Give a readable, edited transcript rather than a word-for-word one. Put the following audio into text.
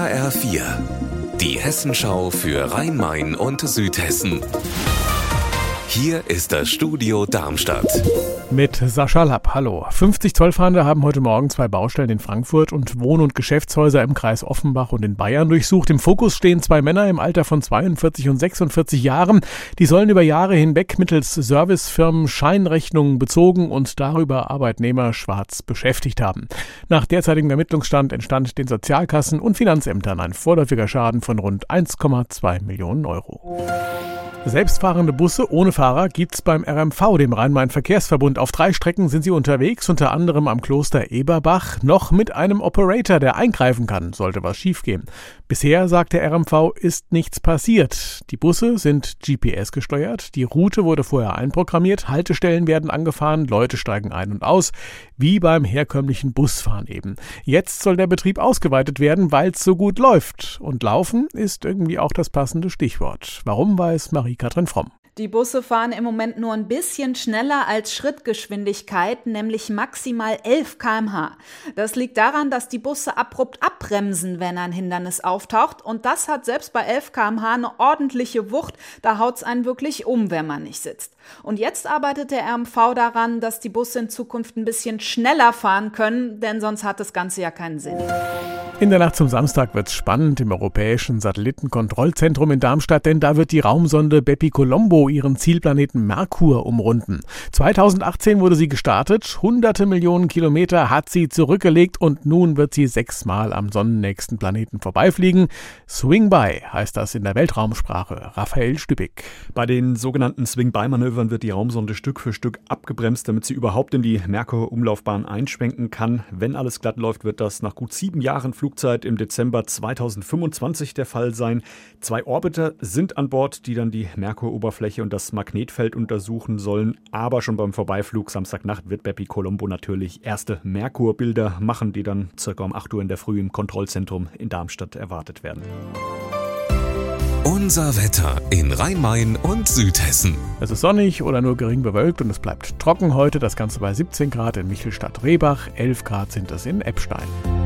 HR4, die Hessenschau für Rhein-Main und Südhessen. Hier ist das Studio Darmstadt. Mit Sascha Lapp, hallo. 50 Zollfahnder haben heute Morgen 2 Baustellen in Frankfurt und Wohn- und Geschäftshäuser im Kreis Offenbach und in Bayern durchsucht. Im Fokus stehen 2 Männer im Alter von 42 und 46 Jahren. Die sollen über Jahre hinweg mittels Servicefirmen Scheinrechnungen bezogen und darüber Arbeitnehmer schwarz beschäftigt haben. Nach derzeitigem Ermittlungsstand entstand den Sozialkassen und Finanzämtern ein vorläufiger Schaden von rund 1,2 Millionen Euro. Selbstfahrende Busse ohne Fahrer gibt's beim RMV, dem Rhein-Main-Verkehrsverbund. Auf 3 Strecken sind sie unterwegs, unter anderem am Kloster Eberbach, noch mit einem Operator, der eingreifen kann, sollte was schiefgehen. Bisher, sagt der RMV, ist nichts passiert. Die Busse sind GPS gesteuert, die Route wurde vorher einprogrammiert, Haltestellen werden angefahren, Leute steigen ein und aus, wie beim herkömmlichen Busfahren eben. Jetzt soll der Betrieb ausgeweitet werden, weil es so gut läuft. Und laufen ist irgendwie auch das passende Stichwort. Warum, weiß Marie-Katrin Fromm. Die Busse fahren im Moment nur ein bisschen schneller als Schrittgeschwindigkeit, nämlich maximal 11 km/h. Das liegt daran, dass die Busse abrupt abbremsen, wenn ein Hindernis auftaucht. Und das hat selbst bei 11 km/h eine ordentliche Wucht. Da haut's einen wirklich um, wenn man nicht sitzt. Und jetzt arbeitet der RMV daran, dass die Busse in Zukunft ein bisschen schneller fahren können, denn sonst hat das Ganze ja keinen Sinn. In der Nacht zum Samstag wird's spannend im Europäischen Satellitenkontrollzentrum in Darmstadt, denn da wird die Raumsonde Bepi Colombo ihren Zielplaneten Merkur umrunden. 2018 wurde sie gestartet, hunderte Millionen Kilometer hat sie zurückgelegt und nun wird sie 6-mal am sonnennächsten Planeten vorbeifliegen. Swing by heißt das in der Weltraumsprache. Raphael Stübig. Bei den sogenannten Swing-by-Manövern wird die Raumsonde Stück für Stück abgebremst, damit sie überhaupt in die Merkur-Umlaufbahn einschwenken kann. Wenn alles glatt läuft, wird das nach gut 7 Jahren Flugzeit im Dezember 2025 der Fall sein. 2 Orbiter sind an Bord, die dann die Merkur-Oberfläche und das Magnetfeld untersuchen sollen. Aber schon beim Vorbeiflug Samstagnacht wird Bepi Colombo natürlich erste Merkur-Bilder machen, die dann circa um 8 Uhr in der Früh im Kontrollzentrum in Darmstadt erwartet werden. Unser Wetter in Rhein-Main und Südhessen. Es ist sonnig oder nur gering bewölkt und es bleibt trocken heute. Das Ganze bei 17 Grad in Michelstadt-Rehbach, 11 Grad sind es in Eppstein.